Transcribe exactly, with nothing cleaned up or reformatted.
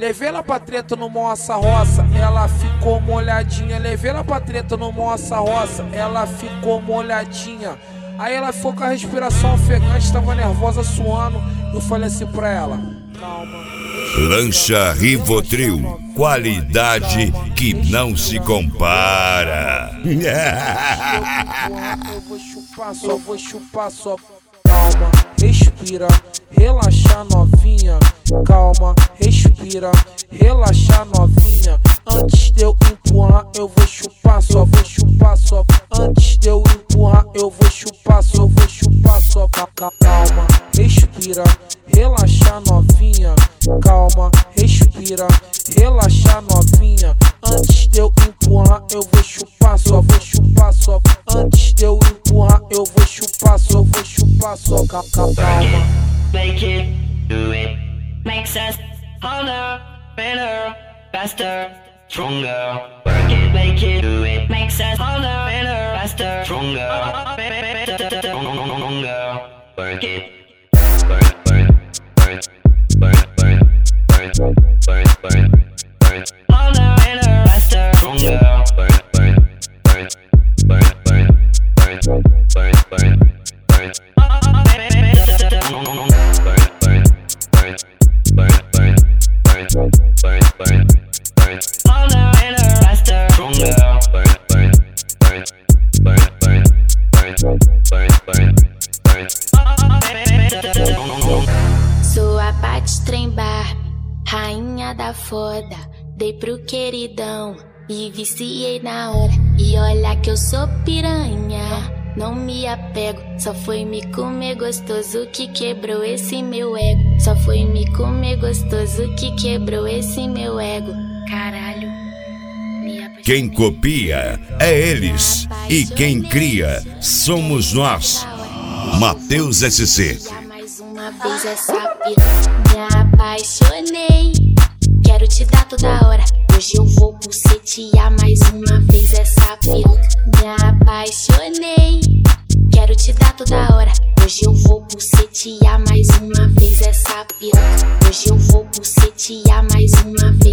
Levei ela pra treta no Moça Roça, ela ficou molhadinha. Levei ela pra treta no Moça Roça, ela ficou molhadinha. Aí ela ficou com a respiração ofegante, tava nervosa, suando. Eu falei assim pra ela: calma. Lancha Rivotril, qualidade que não se compara. Eu vou chupar, só vou chupar, só. Calma, respira, relaxa novinha. Calma, respira, relaxa novinha. Antes de eu empurrar, eu vou chupar, só vou chupar, só. Antes de eu empurrar, eu vou chupar, só vou chupar, só. Calma, respira, relaxa novinha. Calma, respira, relaxa novinha. Antes de eu empurrar, eu vou chupar, só vou chupar, só. Antes de eu empurrar, eu vou chupar, só vou chupar, só. Calma. Make it, do it, makes us harder, better, faster, stronger. Work it, make it, do it, makes us harder, better, faster, stronger. Stronger. Work it, work, work, work, work, work, work, work, work, work. Harder, better, faster, stronger. Work, work, work, work, work, work, work, work, work. Sou a Paty Trembar, rainha da foda. Dei pro queridão e viciei na hora. E olha que eu sou piranha, não me apego. Só foi me comer gostoso que quebrou esse meu ego. Só foi me comer gostoso que quebrou esse meu ego. Caralho. Quem copia é eles e quem cria somos nós. Matheus S C. Mais uma vez essa piranha, me apaixonei. Quero te dar toda hora. Hoje eu vou bucetear mais uma vez essa piroca. Me apaixonei. Quero te dar toda hora. Hoje eu vou bucetear mais uma vez essa piroca. Hoje eu vou bucetear mais uma vez.